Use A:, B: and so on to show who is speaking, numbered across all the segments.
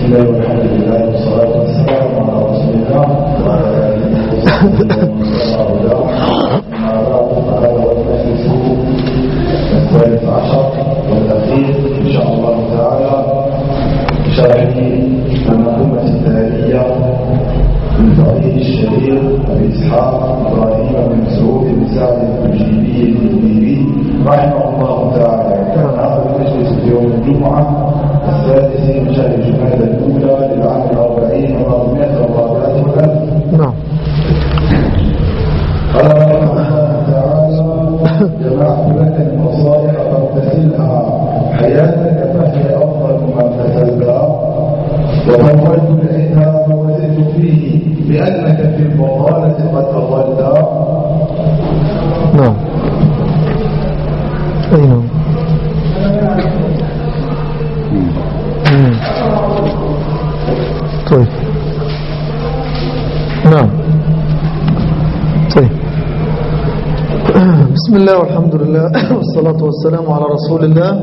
A: الله والحمد لله والصلاة والسلام على رسول الله وعلى آله وصحبه ومن والاه. أما بعد فهذا هو المجلس الثالث عشر والأخير إن شاء الله تعالى بشرح المنظومة التالية من فقيه الشهير أبي إسحاق إبراهيم بن مسعود بن سعد الجيبي الجيبي رحمه الله تعالى. كان هذا المجلس في يوم الجمعة السادس من شهر جمادى الأولى للعام 40 و434 والألف.
B: نعم.
A: قال رحمه الله تعالى: جمعت لك النصائح فامتثلها حياتك فهي أفضل ما امتثلتها، وطولت إليها فوزنت فيه بأنك في الضلالة قد أضلت.
B: نعم. أي نعم. طيب. نعم. طيب. بسم الله والحمد لله والصلاة والسلام على رسول الله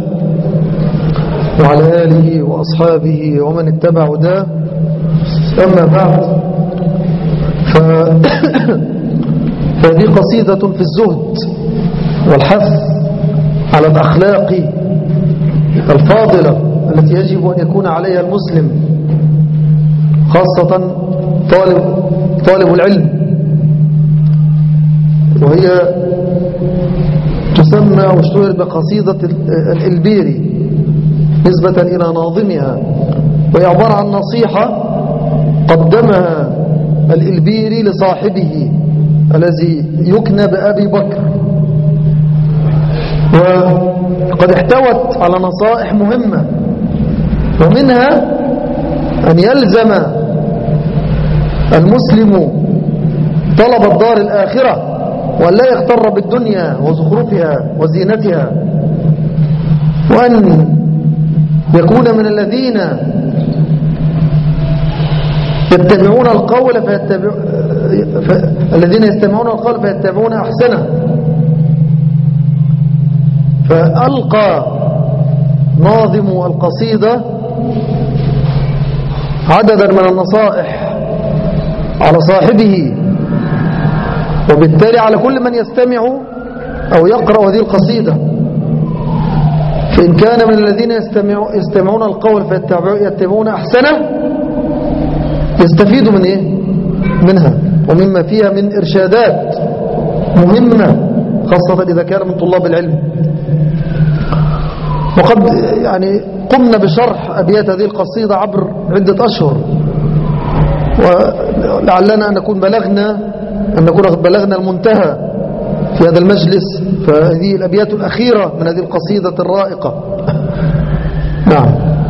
B: وعلى آله وأصحابه ومن اتبع هداه. أما بعد، فهذه قصيدة في الزهد والحث على الأخلاق الفاضلة التي يجب أن يكون عليها المسلم، خاصة طالب العلم، وهي تسمى واشتهر بقصيدة الإلبيري نسبة إلى ناظمها، وهي عبارة عن نصيحة قدمها الإلبيري لصاحبه الذي يكنى بأبي بكر، وقد احتوت على نصائح مهمة، ومنها أن يلزم المسلم طلب الدار الآخرة، وأن لا يغتر بالدنيا وزخرفها وزينتها، وأن يكون من الذين يتبعون القول الذين يستمعون القول فيتبعون أحسنه. فألقى ناظم القصيدة عددا من النصائح على صاحبه، وبالتالي على كل من يستمع أو يقرأ هذه القصيدة، فإن كان من الذين يستمعون القول فيتبعون أحسنه يستفيدوا من منها ومما فيها من إرشادات مهمة، خاصة إذا كان من طلاب العلم. وقد قمنا بشرح أبيات هذه القصيدة عبر عدة أشهر، ولعلنا أن نكون بلغنا المنتهى في هذا المجلس، فهذه الأبيات الأخيرة من هذه القصيدة الرائقة. نعم.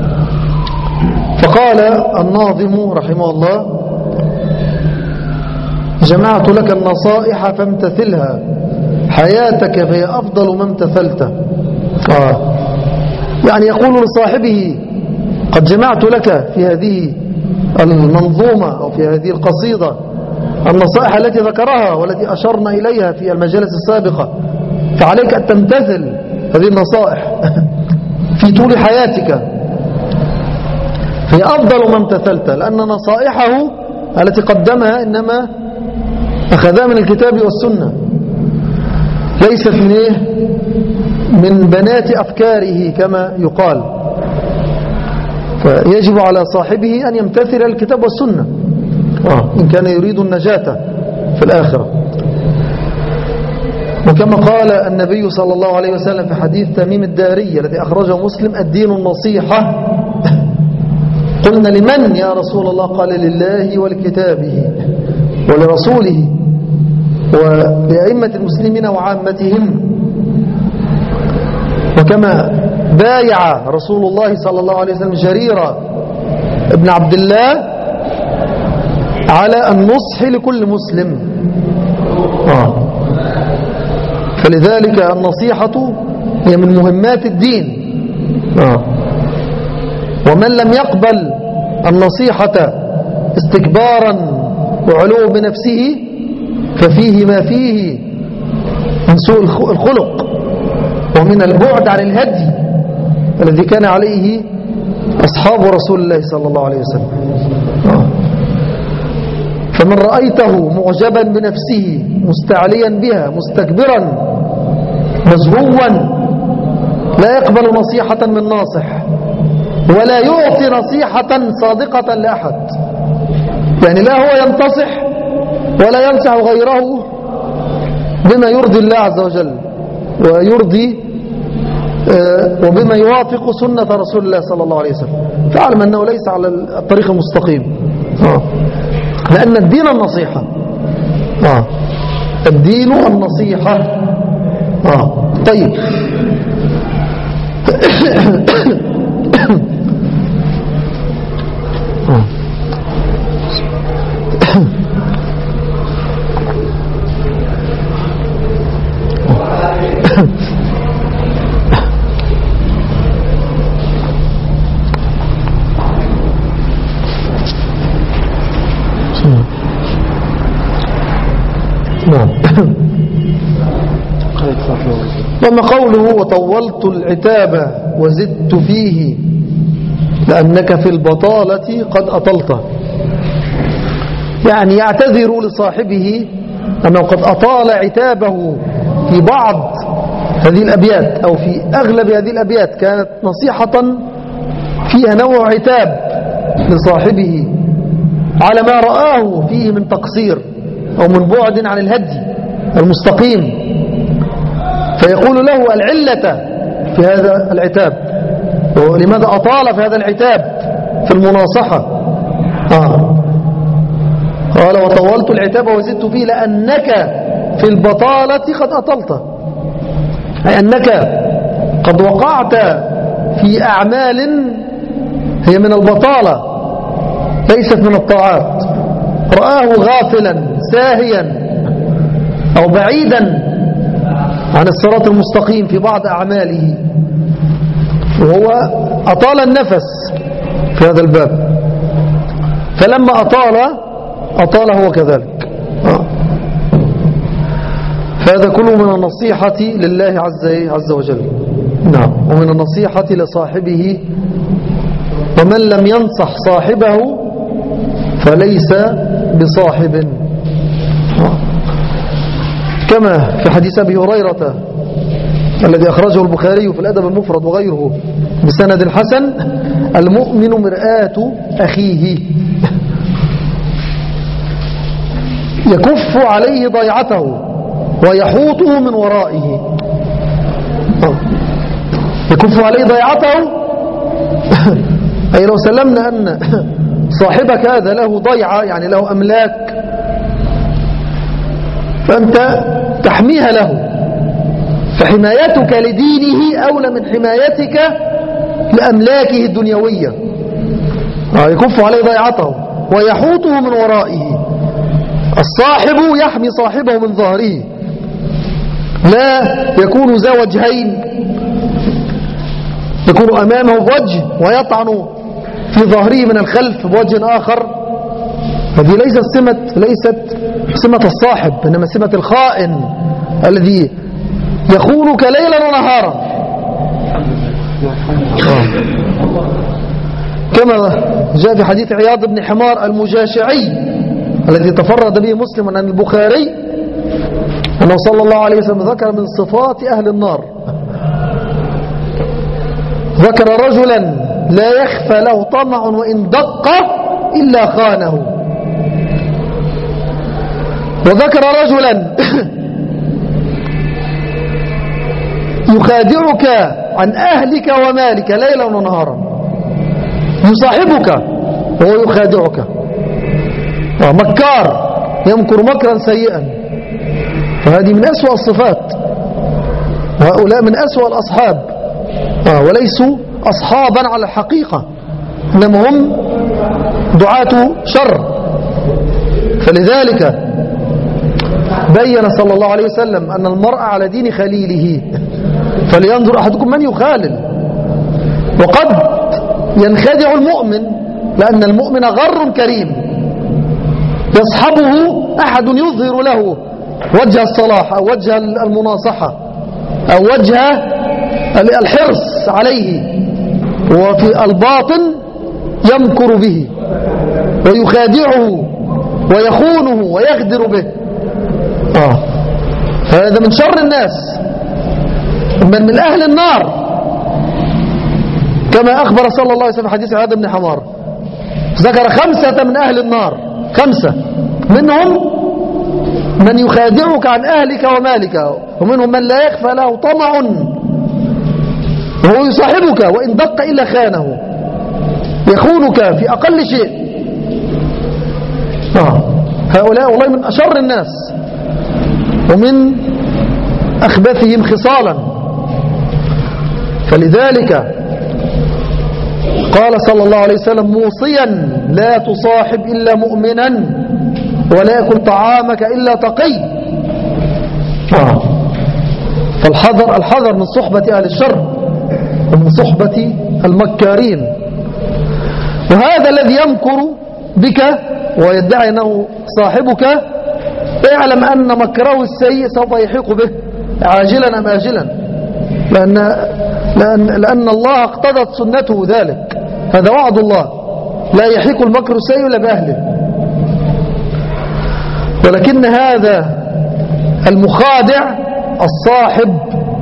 B: فقال الناظم رحمه الله: جمعت لك النصائح فامتثلها حياتك فهي أفضل ما امتثلت. يقول لصاحبه: قد جمعت لك في هذه المنظومة أو في هذه القصيدة النصائح التي ذكرها والتي أشرنا إليها في المجالس السابقة، فعليك أن تمتثل هذه النصائح في طول حياتك، هي أفضل ما امتثلت، لأن نصائحه التي قدمها إنما أخذها من الكتاب والسنة، ليست من بنات أفكاره كما يقال. فيجب على صاحبه أن يمتثل الكتاب والسنة إن كان يريد النجاة في الآخرة. وكما قال النبي صلى الله عليه وسلم في حديث تميم الداري الذي أخرجه مسلم: الدين النصيحة. قلنا: لمن يا رسول الله؟ قال: لله ولكتابه ولرسوله ولأئمة المسلمين وعامتهم. وكما بايع رسول الله صلى الله عليه وسلم جرير ابن عبد الله على النصح لكل مسلم. فلذلك النصيحة هي من مهمات الدين، ومن لم يقبل النصيحة استكبارا وعلو بنفسه ففيه ما فيه من سوء الخلق ومن البعد عن الهدي الذي كان عليه أصحاب رسول الله صلى الله عليه وسلم. فمن رأيته معجبا بنفسه مستعليا بها مستكبرا مزهوا لا يقبل نصيحة من ناصح ولا يعطي نصيحة صادقة لأحد، يعني لا هو ينتصح ولا ينصح غيره بما يرضي الله عز وجل ويرضي وبما يوافق سنة رسول الله صلى الله عليه وسلم، فاعلم أنه ليس على الطريق المستقيم. لأن الدين النصيحة، الدين النصيحة. طيب وما قوله وطولت العتاب وزدت فيه لأنك في البطالة قد أطلته، يعني يعتذر لصاحبه أنه قد أطال عتابه في بعض هذه الأبيات أو في أغلب هذه الأبيات كانت نصيحة فيها نوع عتاب لصاحبه على ما رآه فيه من تقصير أو من بعد عن الهدي المستقيم، فيقول له العلة في هذا العتاب ولماذا أطال في هذا العتاب في المناصحة. قال وطولت العتاب وزدت فيه لأنك في البطالة قد أطلت، أي أنك قد وقعت في أعمال هي من البطالة ليست من الطاعات، رآه غافلا ساهيا أو بعيدا عن الصراط المستقيم في بعض أعماله، وهو أطال النفس في هذا الباب، فلما أطال هو كذلك. فهذا كله من النصيحة لله عز وجل، نعم، ومن النصيحة لصاحبه، ومن لم ينصح صاحبه فليس بصاحب، كما في حديث أبي هريرة الذي أخرجه البخاري في الأدب المفرد وغيره بسند حسن: المؤمن مرآة أخيه يكف عليه ضيعته ويحوطه من ورائه. يكف عليه ضيعته أي لو سلمنا أن صاحبك هذا له ضيعة، يعني له أملاك، فأنت تحميها له، فحمايتك لدينه أولى من حمايتك لأملاكه الدنيوية. يكف عليه ضيعته ويحوطه من ورائه. الصاحب يحمي صاحبه من ظهره، لا يكون ذا وجهين، يكون أمامه بوجه ويطعن في ظهره من الخلف بوجه آخر. هذه ليست سمة الصاحب، إنما سمة الخائن الذي يخونك ليلا ونهارا. كما جاء في حديث عياض بن حمار المجاشعي الذي تفرد به مسلم عن البخاري أنه صلى الله عليه وسلم ذكر من صفات أهل النار، ذكر رجلا لا يخفى له طمع وإن دق إلا خانه، وذكر رجلا يخادعك عن أهلك ومالك ليلا ونهارا، يصاحبك وهو يخادعك، مكار يمكر مكرا سيئا، فهذه من أسوأ الصفات، وهؤلاء من أسوأ الأصحاب، وليسوا أصحابا على الحقيقة، إنما هم دعاة شر. فلذلك بين صلى الله عليه وسلم أن المرء على دين خليله، فلينظر أحدكم من يخالل. وقد ينخدع المؤمن، لأن المؤمن غر كريم، يصحبه أحد يظهر له وجه الصلاح أو وجه المناصحة أو وجه الحرص عليه، وفي الباطن يمكر به ويخادعه ويخونه ويغدر به. هذا من شر الناس، من أهل النار، كما أخبر صلى الله عليه وسلم في حديث عاد بن حمار، ذكر 5 من أهل النار، 5 منهم من يخادعك عن أهلك ومالك، ومنهم من لا يخفى له طمع وهو يصاحبك وإن دق إلا خانه، يخونك في أقل شيء. هؤلاء والله من أشر الناس ومن أخبثهم خصالا. فلذلك قال صلى الله عليه وسلم موصيا: لا تصاحب إلا مؤمنا ولا يأكل طعامك إلا تقي. الحذر من صحبة أهل الشر ومن صحبة المكارين. وهذا الذي يمكر بك ويدعي أنه صاحبك، اعلم أن مكره السيء سوف يحيق به عاجلا أم آجلا، لأن الله اقتضت سنته ذلك، هذا وعد الله، لا يحيق المكر السيء إلا بأهله. ولكن هذا المخادع الصاحب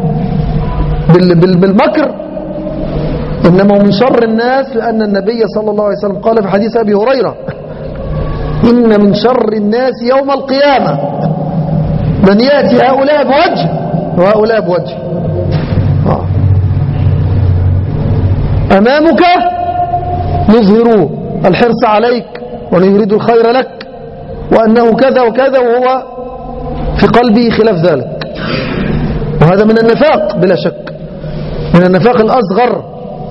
B: بالمكر إنما من شر الناس، لأن النبي صلى الله عليه وسلم قال في حديث أبي هريرة: إن من شر الناس يوم القيامة من يأتي هؤلاء بوجه وهؤلاء بوجه. أمامك يظهروا الحرص عليك ويريد الخير لك وأنه كذا وكذا، وهو في قلبه خلاف ذلك. وهذا من النفاق بلا شك، من النفاق الأصغر.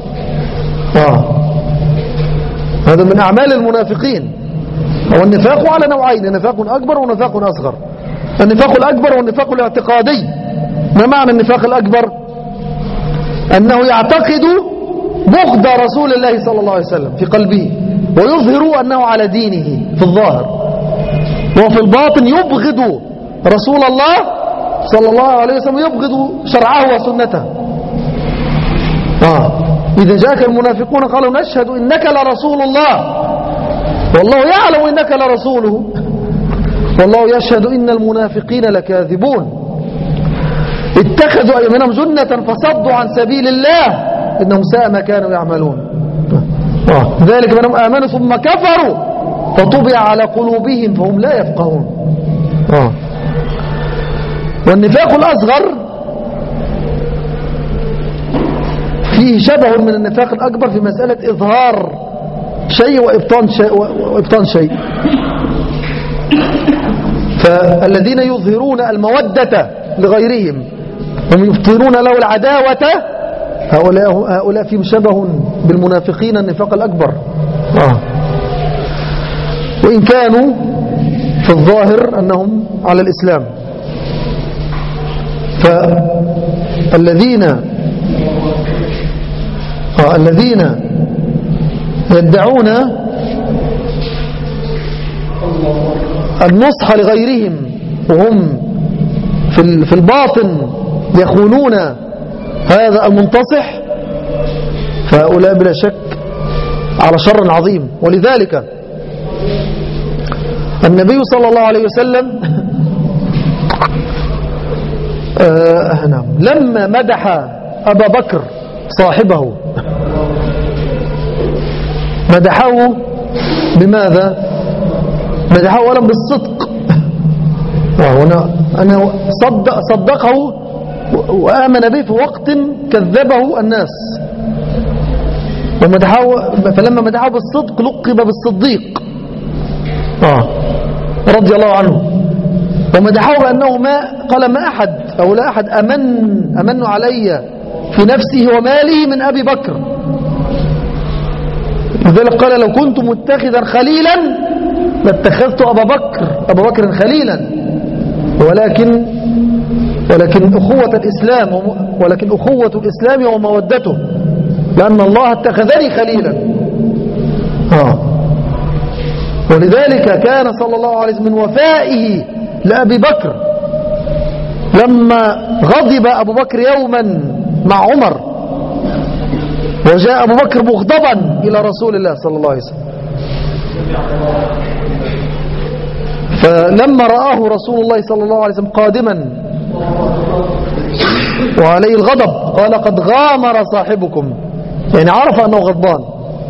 B: هذا من أعمال المنافقين. والنفاق على نوعين: نفاق أكبر ونفاق أصغر. النفاق الأكبر والنفاق الاعتقادي. ما معنى النفاق الأكبر؟ أنه يعتقد بغض رسول الله صلى الله عليه وسلم في قلبه ويظهر أنه على دينه في الظاهر، وفي الباطن يبغض رسول الله صلى الله عليه وسلم، يبغض شرعه وسنته. إذا جاءك المنافقون قالوا: نشهد إنك لرسول الله والله يعلم إنك لرسوله والله يشهد إن المنافقين لكاذبون. اتخذوا أيمانهم جنة فصدوا عن سبيل الله إنهم ساء ما كانوا يعملون. ذلك منهم آمنوا ثم كفروا فطبع على قلوبهم فهم لا يفقهون. والنفاق الأصغر فيه شبه من النفاق الأكبر في مسألة إظهار شيء وإبطان شيء. فالذين يظهرون المودة لغيرهم هم يبطنون له العداوة، هؤلاء فيهم شبه بالمنافقين النفاق الأكبر، وإن كانوا في الظاهر أنهم على الإسلام. فالذين يدعون النصح لغيرهم وهم في الباطن يخونون هذا المنتصح، فهؤلاء بلا شك على شر عظيم. ولذلك النبي صلى الله عليه وسلم لما مدح أبا بكر صاحبه مدحه بماذا؟ مدحه أولا بالصدق، أنا صدقه وآمن به في وقت كذبه الناس، فلما مدحه بالصدق لقب بالصديق رضي الله عنه. ومدحه بأنه ما أحد أو لا أحد أمن علي في نفسه وماله من أبي بكر. لذلك قال: لو كنت متخذا خليلا لاتخذت أبا بكر خليلا، ولكن أخوة الإسلام ومودته، لأن الله اتخذني خليلا. ولذلك كان صلى الله عليه وسلم من وفائه لأبي بكر لما غضب أبو بكر يوما مع عمر وجاء أبو بكر مغضبا إلى رسول الله صلى الله عليه وسلم، فلما رآه رسول الله صلى الله عليه وسلم قادما وعليه الغضب قال قد غامر صاحبكم، يعني عرف أنه غضبان.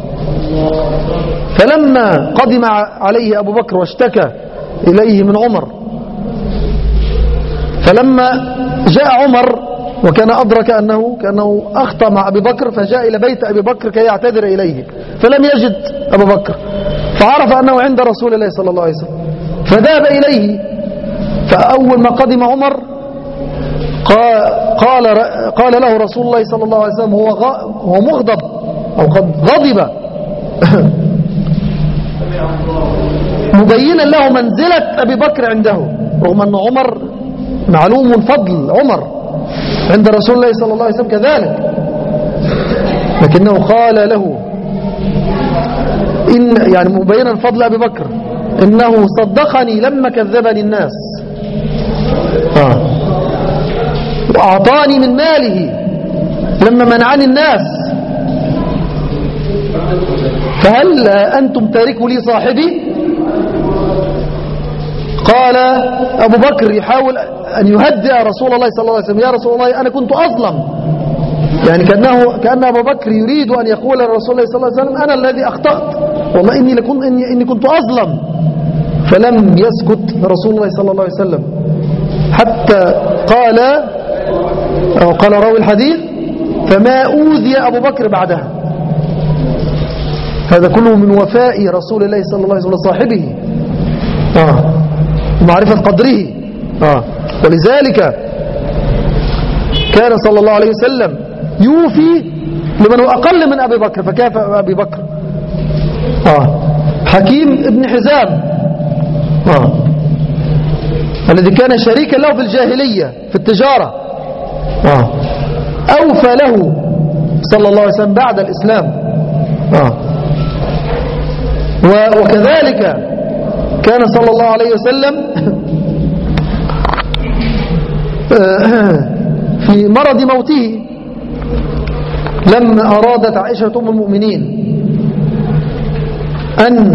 B: فلما قدم عليه أبو بكر واشتكى إليه من عمر، فلما جاء عمر وكان أدرك كأنه أخطأ مع أبي بكر، فجاء إلى بيت أبي بكر كي يعتذر إليه، فلم يجد أبو بكر، فعرف أنه عند رسول الله صلى الله عليه وسلم، فذهب إليه. فأول ما قدم عمر قال له رسول الله صلى الله عليه وسلم هو مغضب أو قد غضب مبينا له منزلة أبي بكر عنده، رغم أن عمر معلوم فضل عمر عند رسول الله صلى الله عليه وسلم كذلك، لكنه قال له يعني مبينا فضل أبي بكر إنه صدقني لما كذبني الناس وأعطاني من ماله لما منعني الناس، فهل أنتم تاركوا لي صاحبي؟ قال أبو بكر يحاول أن يهدئ رسول الله صلى الله عليه وسلم: يا رسول الله أنا كنت أظلم، يعني كأن أبو بكر يريد أن يقول لرسول الله صلى الله عليه وسلم: أنا الذي أخطأت، والله إني كنت أظلم. فلم يسكت رسول الله صلى الله عليه وسلم حتى قال راوي الحديث: فما أوذي أبو بكر بعدها. هذا كله من وفاء رسول الله صلى الله عليه وسلم لصاحبه ومعرفة قدره. ولذلك كان صلى الله عليه وسلم يوفي لمن هو أقل من أبي بكر، فكافأ أبي بكر حكيم ابن حزام الذي كان شريكا له في الجاهلية في التجارة، أوفى له صلى الله عليه وسلم بعد الإسلام. وكذلك كان صلى الله عليه وسلم في مرض موته لما أرادت عائشة أم المؤمنين أن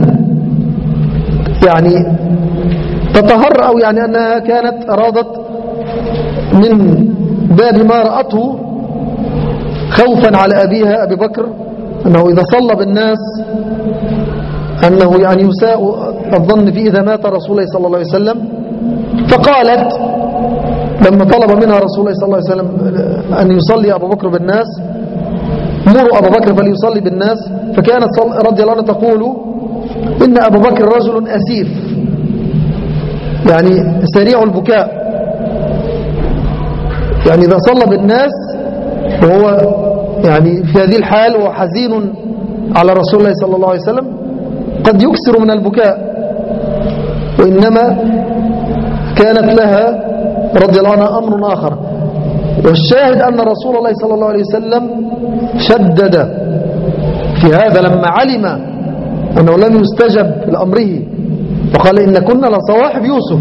B: يعني تطهر، أو يعني أنها كانت أرادت من باب ما رأته خوفا على أبيها أبي بكر أنه إذا صلى بالناس أنه يعني يساء الظن فيه إذا مات رسول الله صلى الله عليه وسلم، فقالت لما طلب منها رسول الله صلى الله عليه وسلم أن يصلي أبو بكر بالناس: مروا أبو بكر فليصلي بالناس. فكانت رضي الله عنها تقول: إن أبو بكر رجل أسيف، يعني سريع البكاء، يعني إذا صلى بالناس وهو يعني في هذه الحال وحزين على رسول الله صلى الله عليه وسلم قد يكسر من البكاء، وإنما كانت لها رضي الله عنها أمر آخر. والشاهد أن رسول الله صلى الله عليه وسلم شدد في هذا لما علم أنه لم يستجب لأمره، وقال: إن كنا لصواحب يوسف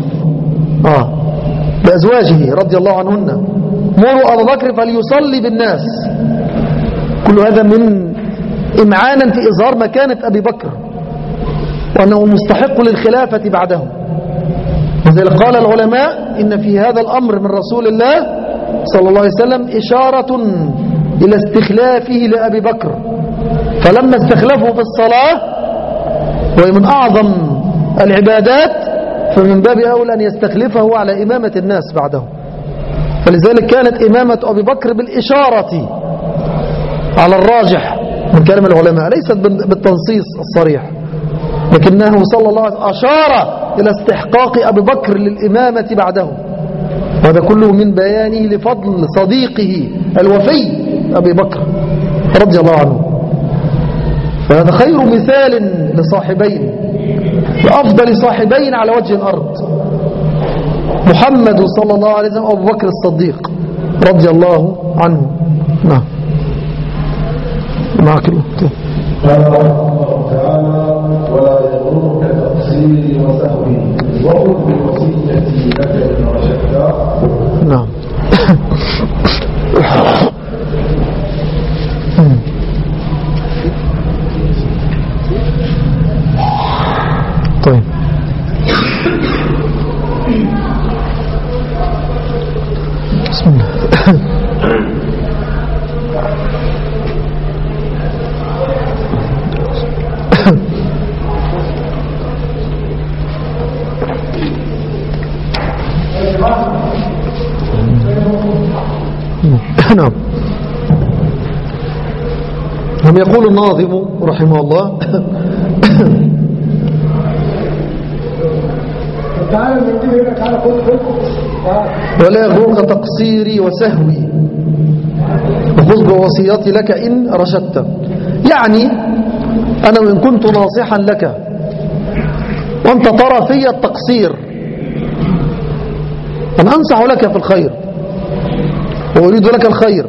B: بأزواجه رضي الله عنهن، مروا أبو بكر فليصلي بالناس. كل هذا من إمعانا في إظهار مكانة أبي بكر وأنه مستحق للخلافة بعده. لذلك قال العلماء: إن في هذا الأمر من رسول الله صلى الله عليه وسلم إشارة إلى استخلافه لأبي بكر، فلما استخلفه في الصلاة وهي من أعظم العبادات فمن باب أولى أن يستخلفه على إمامة الناس بعده. فلذلك كانت إمامة أبي بكر بالإشارة على الراجح من كلام العلماء، ليست بالتنصيص الصريح، لكنه صلى الله عليه وسلم أشار إلى استحقاق أبي بكر للإمامة بعده، وهذا كله من بيانه لفضل صديقه الوفي أبي بكر رضي الله عنه. فهذا خير مثال لصاحبين، لأفضل صاحبين على وجه الأرض، محمد صلى الله عليه وسلم وأبو بكر الصديق رضي الله عنه. نعم. معك الله.
A: قال رحمه الله تعالى: ولا يضرك تقصيري وسهوي وقل بالوصية لك إن رشدت.
B: نعم. لم يقول الناظم رحمه الله ولا يغرك تقصيري وسهوي وخذ بوصيتي لك إن رشدت. يعني أنا وإن كنت ناصحا لك وأنت ترى في التقصير، أنا أنصح لك في الخير وأريد لك الخير،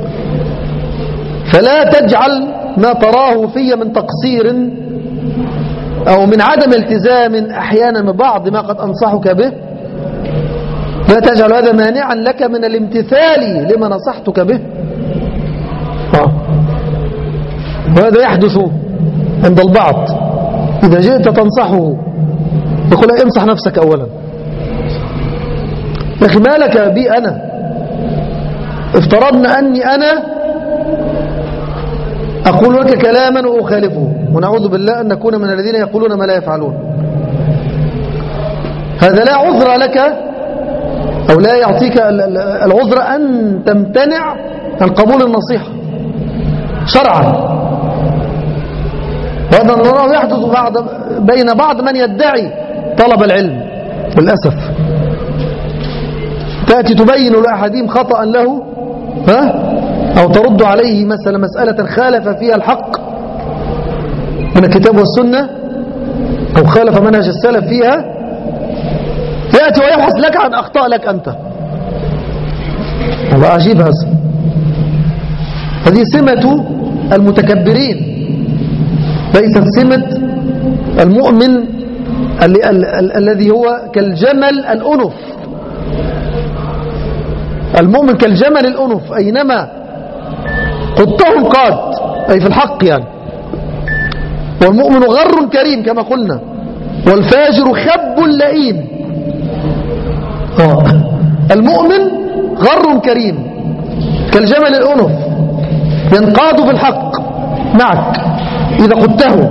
B: فلا تجعل ما تراه في من تقصير أو من عدم التزام أحيانا ببعض ما قد أنصحك به، لا تجعل هذا مانعا لك من الامتثال لما نصحتك به. وهذا يحدث عند البعض، إذا جئت تنصحه يقول انصح نفسك أولا. يا أخي ما لك بي أنا؟ افترضنا أني أنا أقول لك كلاما وأخالفه، ونعوذ بالله أن نكون من الذين يقولون ما لا يفعلون. هذا لا عذر لك أو لا يعطيك العذر أن تمتنع عن قبول النصيحة شرعا. وهذا النظام يحدث بين بعض من يدعي طلب العلم للأسف. تأتي تبين لأحدهم خطأ له أو ترد عليه مثلا مسألة خالف فيها الحق من الكتاب والسنة أو خالف منهج السلف فيها، يأتي ويبحث لك عن أخطاء لك أنت. والله عجيب هذا. هذه سمة المتكبرين، ليست سمة المؤمن الذي هو كالجمل الأنف. المؤمن كالجمل الأنف، أينما قدته قاد، أي في الحق يعني. والمؤمن غر كريم كما قلنا، والفاجر خب لئيم. المؤمن غر كريم كالجمل الأنف، ينقاد في الحق معك إذا قدته.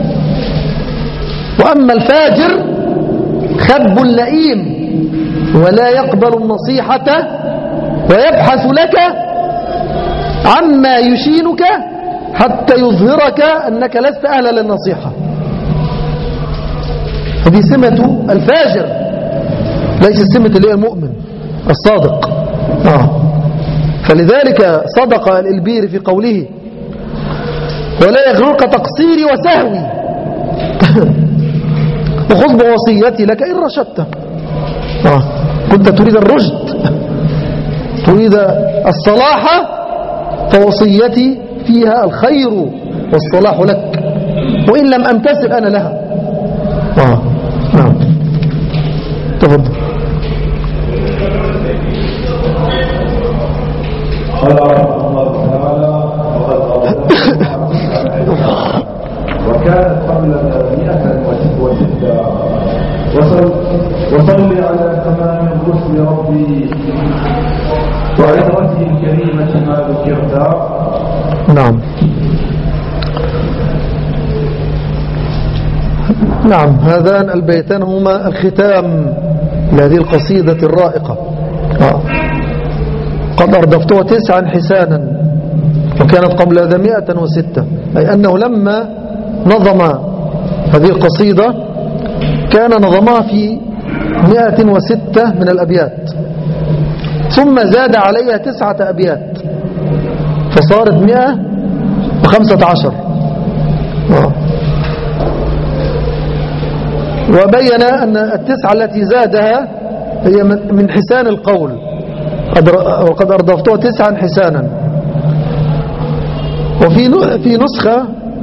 B: وأما الفاجر خب لئيم ولا يقبل النصيحة ويبحث لك عما يشينك حتى يظهرك أنك لست أهلا للنصيحة. هذه سمة الفاجر، ليس سمة اللي هي المؤمن الصادق. فلذلك صدق الإلبيري في قوله ولا يغرك تقصيري وسهوي وخذ بوصيتي لك إن رشدت. كنت تريد الرشد، تريد الصلاح، فوصيتي فيها الخير والصلاح لك وإن لم أمتثل أنا لها. نعم تفضل.
A: قال رحمه الله تعالى وكانت قبل 106 وصل على تمام الرسل ربي وعظته الكريمة ما ذكرتا.
B: نعم نعم، هذان البيتان هما الختام لهذه القصيدة الرائقة. قد أردفتها 9 حسانا وكانت قبل هذا 106، أي أنه لما نظم هذه القصيدة كان نظمها في 106 من الأبيات، ثم زاد عليها 9 أبيات فصارت 115. وبين أن 9 التي زادها هي من حسان القول، وقد أردفتها 9 حسانا. وفي نسخة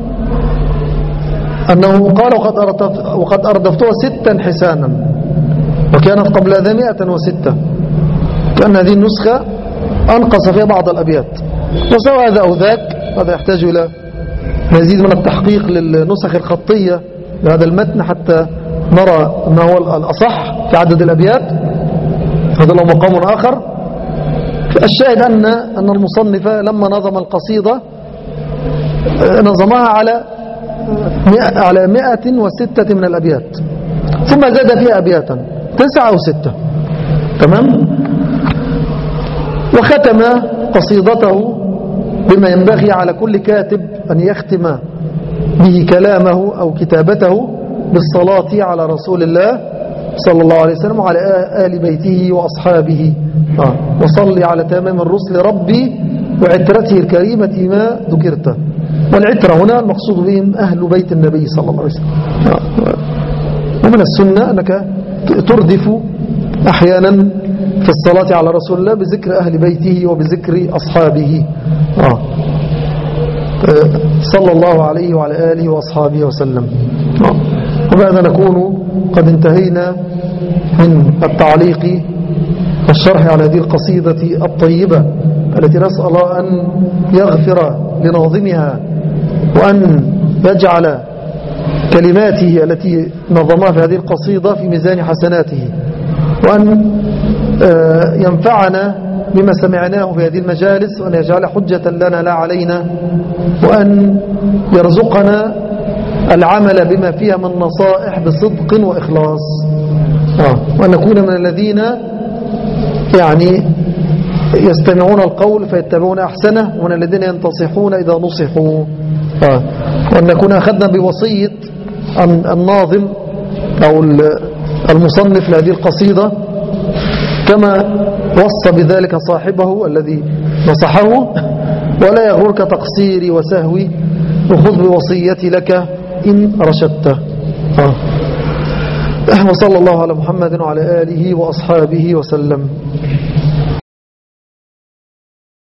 B: أنه قال وقد أردفتها 6 حسانا وكانت قبل ذا 106، كأن هذه النسخة أنقص فيها بعض الأبيات. وسواء هذا أو ذاك، هذا يحتاج إلى مزيد من التحقيق للنسخ الخطية لهذا المتن حتى نرى ما هو الأصح في عدد الأبيات، هذا له مقام آخر. الشاهد أن المصنف لما نظم القصيدة نظمها على 106 من الأبيات، ثم زاد فيها أبياتا 9 أو 6. تمام. وختم قصيدته بما ينبغي على كل كاتب أن يختم به كلامه أو كتابته بالصلاة على رسول الله صلى الله عليه وسلم وعلى آل بيته وأصحابه. وصلي على تمام الرسل ربي وعترته الكريمة ما ذكرته. والعترة هنا المقصود بهم أهل بيت النبي صلى الله عليه وسلم. ومن السنة أنك تردف أحيانا في الصلاة على رسول الله بذكر أهل بيته وبذكر أصحابه صلى الله عليه وعلى آله وأصحابه وسلم. وبعد نكون قد انتهينا من التعليق والشرح على هذه القصيدة الطيبة التي نسأل الله أن يغفر لناظمها وأن يجعل كلماته التي نظمها في هذه القصيدة في ميزان حسناته، وأن ينفعنا بما سمعناه في هذه المجالس، وأن يجعل حجة لنا لا علينا، وأن يرزقنا العمل بما فيها من نصائح بصدق وإخلاص، وأن نكون من الذين يعني يستمعون القول فيتبعون أحسنه، ومن الذين ينتصحون إذا نصحوا، وأن نكون أخذنا بوصية الناظم أو المصنف لهذه القصيدة كما وصى بذلك صاحبه الذي نصحه: ولا يغررك تقصيري وسهوي وخذ بوصيتي لك إن رشدت. وصلى الله على محمد وعلى آله وأصحابه وسلم.